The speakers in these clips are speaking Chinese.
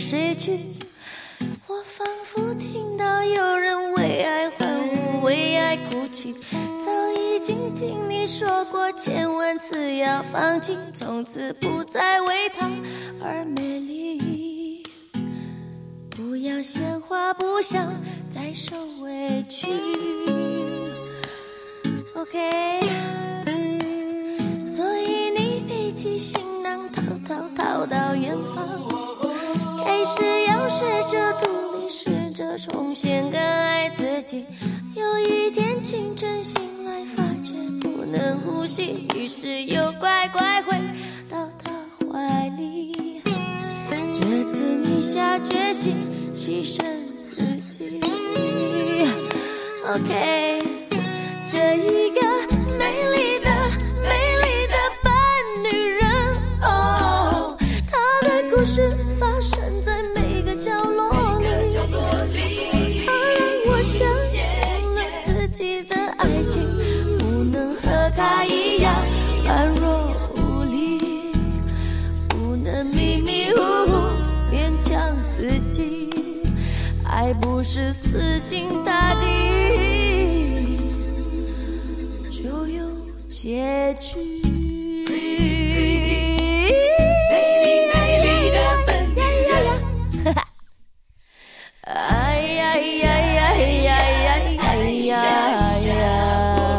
睡去。我仿佛听到有人为爱欢呼，为爱哭泣。早已经听你说过千万次要放弃，从此不再为他而美丽。不要鲜花，不想再受委屈。OK， 所以你背起行囊，逃到远方，开始要试着独立，试着重新更爱自己。有一天清晨醒来，发觉不能呼吸，于是又乖乖回到他怀里。这次你下决心牺牲自己。OK， 这一个美丽的笨女人，哦，她的故事发生在每个角落里。她让我相信了自己的爱情不能和她一样软弱无力，不能迷迷糊糊勉强自己。爱不是死心塌地就有结局。美丽的笨女人，哎呀呀呀呀呀呀呀！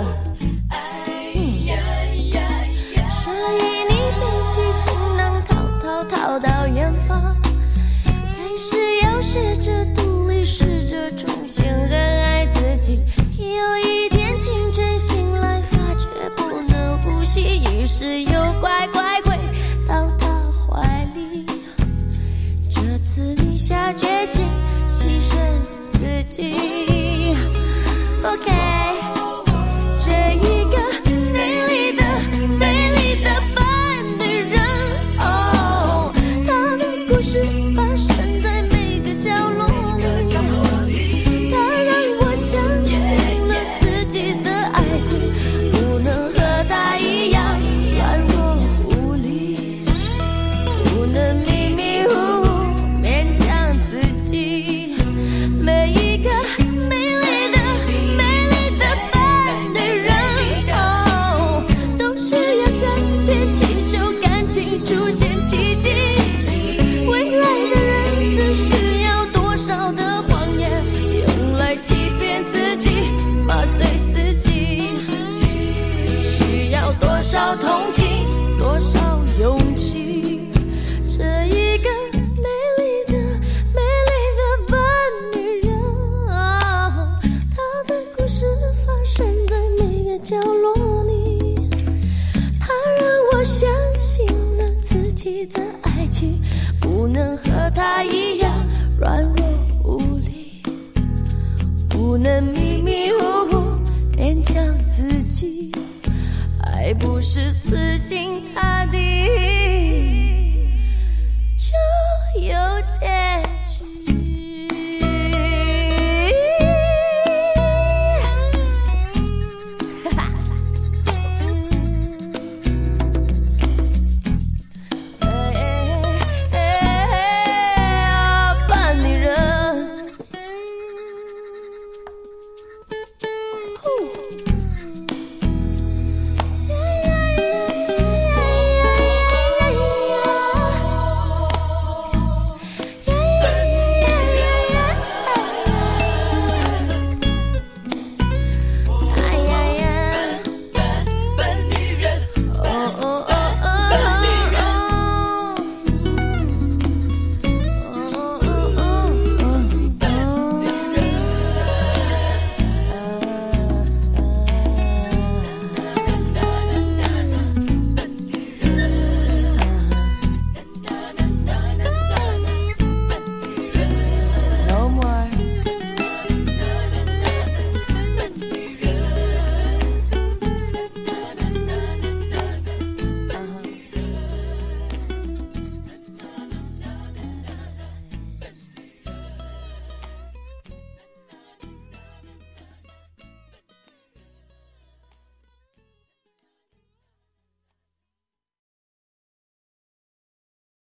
所以你背起行囊，逃到远方，开始要试着独立，试着重新更爱自己。有一天清晨醒来，发觉不能呼吸，于是又乖乖回到他怀里。这次你下决心牺牲自己。 OK， 这一个美丽的笨女人，哦，她的故事发生在每个角落里。她让我相信了自己的爱情不能和她一样软弱无力，不能迷迷糊糊勉强自己。每一个美丽的笨女人，哦，都是要向天祈求感情出现奇迹。未来的日子需要多少的谎言，用来欺骗自己，麻醉自己，需要多少同情，多少勇气。这一个美丽的笨女人，哦，她的故事发生在每个角落里。她让我相信了自己的爱情不能和她一样软弱无力，不能迷迷糊糊勉强自己。爱不是死心塌